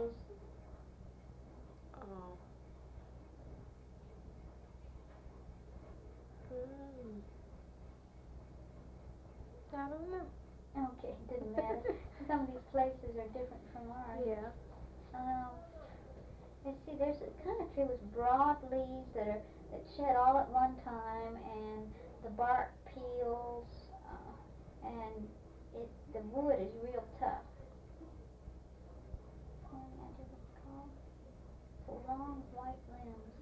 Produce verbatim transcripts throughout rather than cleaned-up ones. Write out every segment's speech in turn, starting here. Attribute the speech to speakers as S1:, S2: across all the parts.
S1: those?
S2: Oh. Mm. I don't know.
S1: Okay, it didn't matter. Some of these places are different from ours.
S2: Yeah.
S1: Um, let's see, there's a kind of tree with broad leaves that are that shed all at one time, and the bark peels, uh, and it the wood is real tough. Oh, yeah, what it's called? For long white limbs.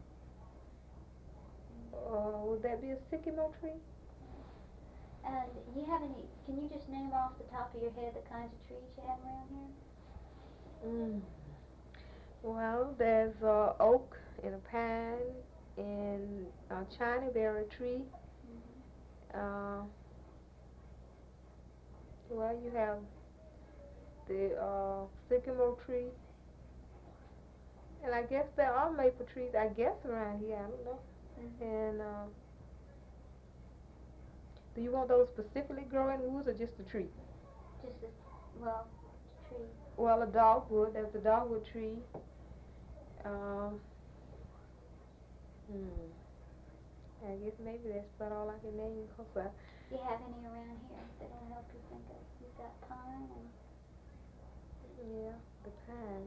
S2: Uh, would that be a sycamore tree?
S1: And you have any? Can you just name off the top of your head the kinds of trees you have around here?
S2: Mm. Well, there's uh, oak and a pine and a China berry tree.
S1: Mm-hmm.
S2: Uh, well, you have the uh, sycamore tree, and I guess there are maple trees. I guess around here, I don't know.
S1: Mm-hmm.
S2: And uh, do you want those specifically growing woods or just the tree?
S1: Just a well, tree.
S2: Well, a dogwood. There's a dogwood tree. Um, hmm. I guess maybe that's about all I can name. Cause I,
S1: Do you have any around here that'll help you think of? You've got pine and.
S2: yeah, the pine.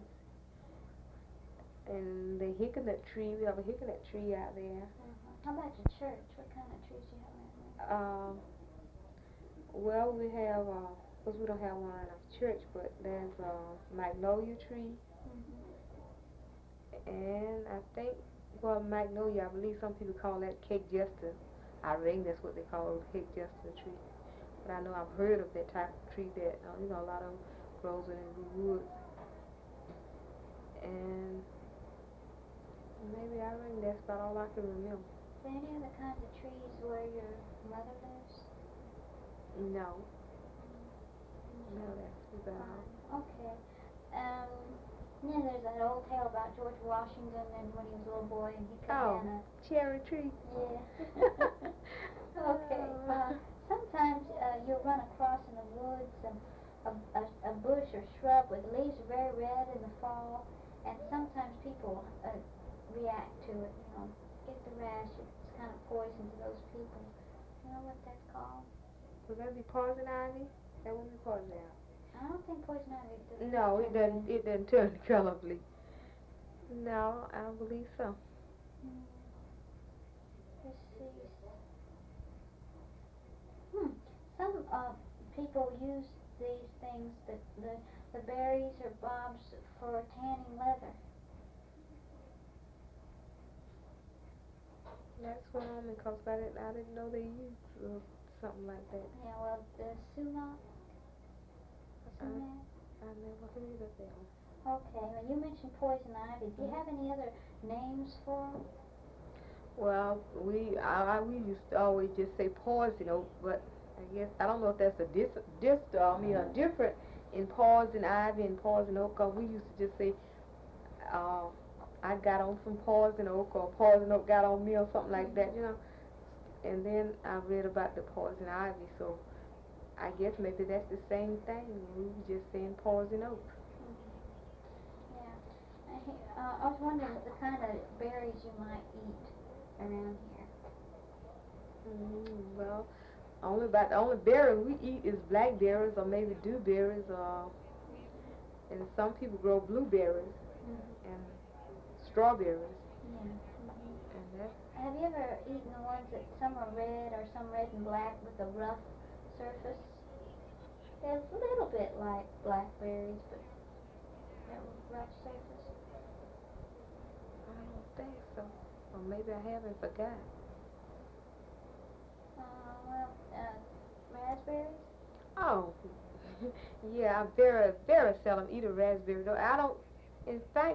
S2: And the hickory tree. We have a hickory tree out there.
S1: Uh-huh. How about your church? What kind of trees do you have around here?
S2: Um, well, we have, uh, cause we don't have one in our church, but there's a magnolia tree,
S1: Mm-hmm.
S2: and I think, well, magnolia, I believe some people call that cake jester. I think that's what they call a cake jester tree. But I know I've heard of that type of tree that, uh, you know, a lot of them grows in the woods. And maybe I think that's about all I can remember.
S1: Is there any other kinds of trees where your mother lives?
S2: No. No, that's about all.
S1: Okay. Um, yeah, there's that old tale about George Washington and when he was a little boy and he cut
S2: Oh,
S1: down a...
S2: cherry tree.
S1: Yeah. Okay. Uh, sometimes uh, you'll run across in the woods and a, a, a bush or shrub with leaves are very red in the fall, and sometimes people uh, react to it, you know, get the rash. It's kind of poison to those people. You know what that's called?
S2: Would that be poison ivy? That wouldn't be poison ivy.
S1: I don't think poison ivy does.
S2: No, it doesn't. It doesn't turn the color blue. No, I don't believe so.
S1: Hmm. Let's see. Hmm. Some uh, people use these things, the, the the berries or bobs, for tanning leather.
S2: That's what I mean, cause I didn't. I didn't know they used uh, something like that.
S1: Yeah, well, the sumac.
S2: Uh,
S1: Sumac.
S2: I never heard of that one.
S1: Okay. Well, you mentioned poison ivy. Do you have any other names for them?
S2: Well, we I, I we used to always just say poison oak, but I guess I don't know if that's a dis dis I mean a different in poison ivy and poison oak. Cause we used to just say, uh, I got on some poison oak or poison oak got on me or something like that, you know. And then I read about the poison ivy, so I guess maybe that's the same thing. We were just saying poison oak.
S1: Mm-hmm. Yeah. I, he- uh, I was wondering the kind of berries you might eat around here.
S2: Mm, well, only about the only berry we eat is blackberries or maybe dewberries, or and some people grow blueberries
S1: Mm-hmm.
S2: and strawberries,
S1: Yeah. Mm-hmm.
S2: and that's
S1: Have you ever eaten the ones that some are red or some red and black with a rough surface? They're a little bit like blackberries, but they're a rough surface.
S2: I don't think so, or maybe I haven't forgot.
S1: Uh, well, uh, raspberries?
S2: Oh, yeah, I very very seldom eat a raspberry though. I don't. In fact,